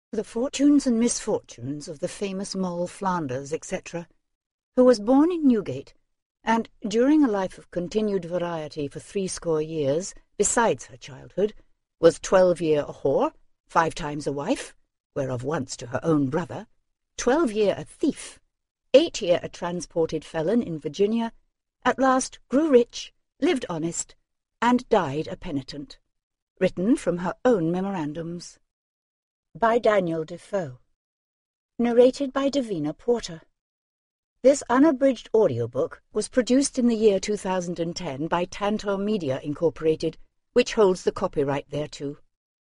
The fortunes and misfortunes of the famous Moll Flanders, etc., who was born in Newgate, and during a life of continued variety for 60 years, besides her childhood, was 12-year a whore, 5 times a wife, whereof once to her own brother, 12-year a thief, 8-year a transported felon in Virginia, at last grew rich, lived honest, and died a penitent. Written from her own memorandums. By Daniel Defoe. Narrated by Davina Porter. This unabridged audiobook was produced in the year 2010 by Tantor Media Incorporated, which holds the copyright thereto.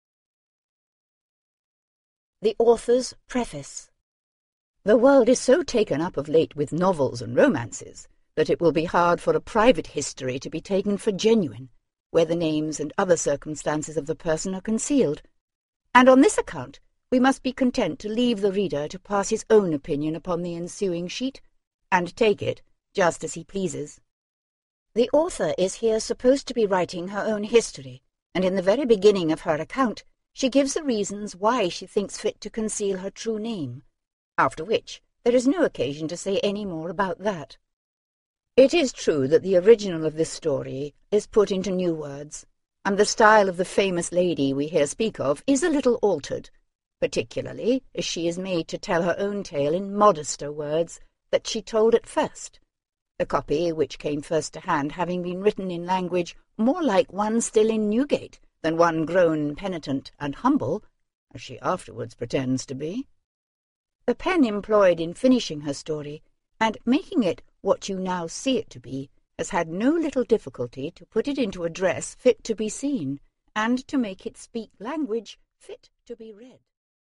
The author's preface. The world is so taken up of late with novels and romances that it will be hard for a private history to be taken for genuine, where the names and other circumstances of the person are concealed, and on this account we must be content to leave the reader to pass his own opinion upon the ensuing sheet, and take it just as he pleases. The author is here supposed to be writing her own history, and in the very beginning of her account she gives the reasons why she thinks fit to conceal her true name, after which there is no occasion to say any more about that. It is true that the original of this story is put into new words, and the style of the famous lady we here speak of is a little altered, particularly as she is made to tell her own tale in modester words that she told at first, the copy which came first to hand having been written in language more like one still in Newgate than one grown penitent and humble, as she afterwards pretends to be. The pen employed in finishing her story, and making it what you now see it to be, has had no little difficulty to put it into a dress fit to be seen, and to make it speak language fit to be read.